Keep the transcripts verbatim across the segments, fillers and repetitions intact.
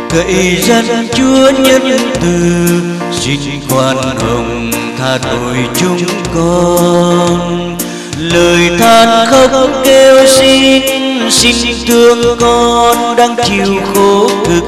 cậy dân Chúa nhân từ, xin khoan hồng tha tội chúng con. Lời than khóc kêu xin, xin thương con đang chịu khổ cực.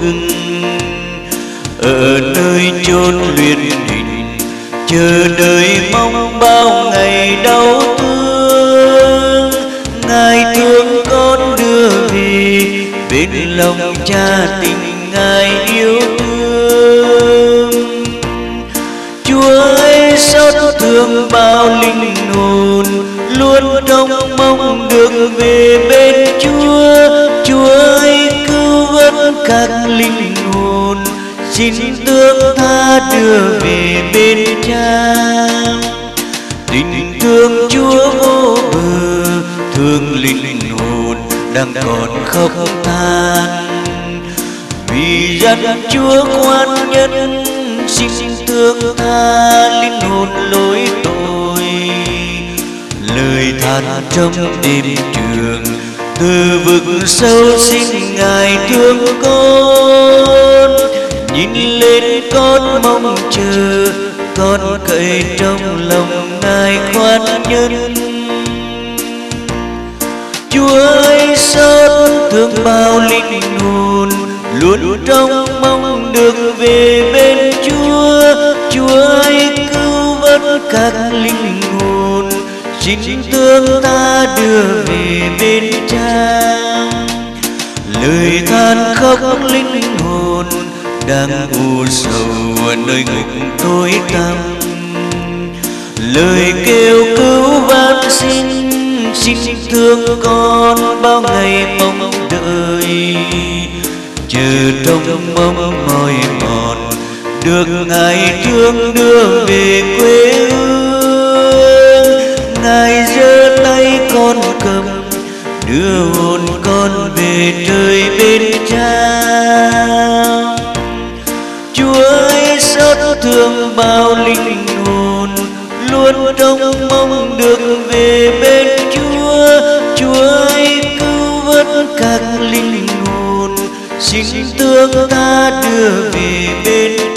Ở nơi chốn luyện hình, chờ đợi mong bao ngày đau thương. Ngài thương con đưa về, bên lòng cha tình Ngài yêu thương. Chúa ơi xót thương bao linh hồn, luôn trông mong được về bên Chúa. Chúa ơi cứu vớt các linh hồn, xin tương tha đưa về bên Cha. Tình thương Chúa vô bờ, thương linh hồn đang còn khóc than. Vì dân Chúa khoan nhân, xin thương tha linh hồn lỗi tội. Lời than trong đêm trường, từ vực sâu xin Ngài thương con. Nhìn lên con mong chờ, con cậy trong lòng Ngài khoan nhân. Chúa ơi xót thương bao linh hồn, luôn trong mong được về bên Chúa. Chúa ơi cứu vớt các linh hồn, xin thương ta đưa về bên Cha. Lời than khóc linh hồn đang u sầu ở nơi ngục tối tăm. Lời kêu cứu van xin, xin thương con bao ngày mong đợi. Chờ trong mong mỏi mòn, được Ngài thương đưa về quê hương. Ngài giơ tay con cầm, đưa hồn con về trời bên Cha. Chúa ơi xót thương bao linh hồn, luôn trông mong được về bên Chúa. Chúa ơi cứu vớt các linh hồn, xin thương ta đưa về bên